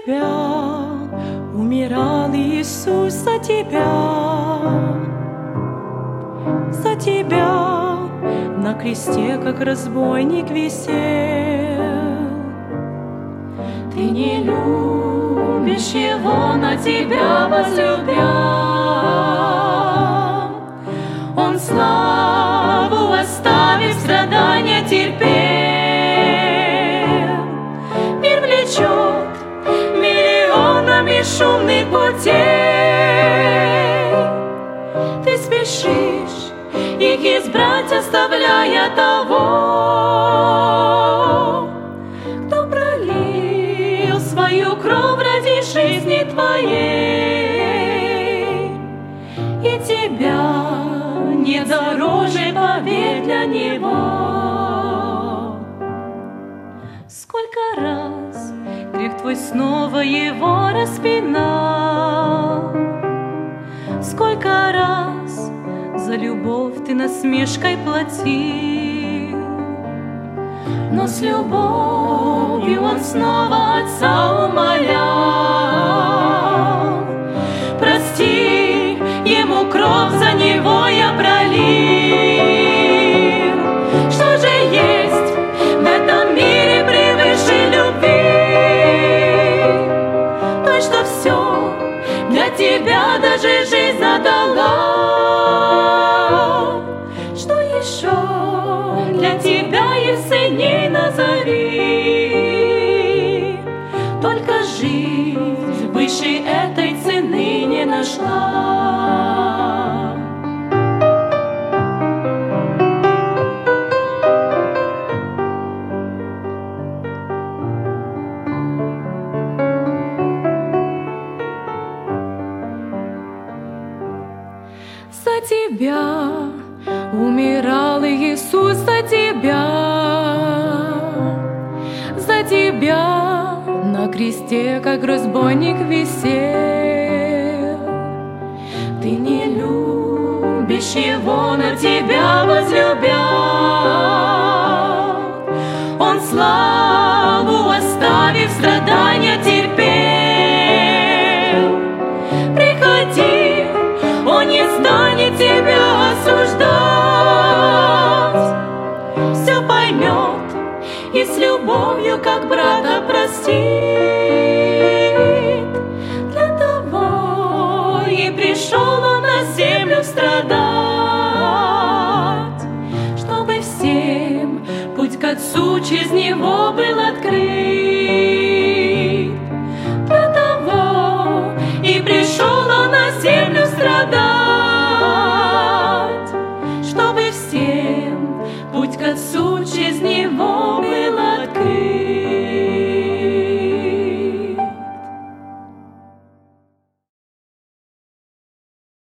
Тебя, умирал Иисус за Тебя, за Тебя на кресте, как разбойник, висел. Ты не любишь Его, но Тебя возлюбя, Он славу оставив, страдания терпел. Мир влечет миллионами шумных путей. Ты спешишь их избрать, оставляя того, кто пролил свою кровь ради жизни Твоей. И Тебя не дороже, поверь, для Него. Сколько раз грех Твой снова Его распинал, сколько раз за любовь Ты насмешкой платил, но с любовью Он снова Отца умолял. Прости, Ему кровь за Него я пролил. Что же есть в этом мире превыше любви? Той, что все для Тебя даже жизнь отдала. Что еще для Тебя есть ценней, назови. Только жизнь выше этой цены не нашла. За Тебя умирал Иисус, за Тебя, за Тебя на кресте, как разбойник, висел. Ты не любишь Его, но Тебя возлюбя, Он славу оставив, страдания терпел. Приходи, Он не станет тебя осуждать, все поймет и с любовью, как брата, простит. Для того и пришел Он на землю страдать, чтобы всем путь к Отцу через Него был открыт.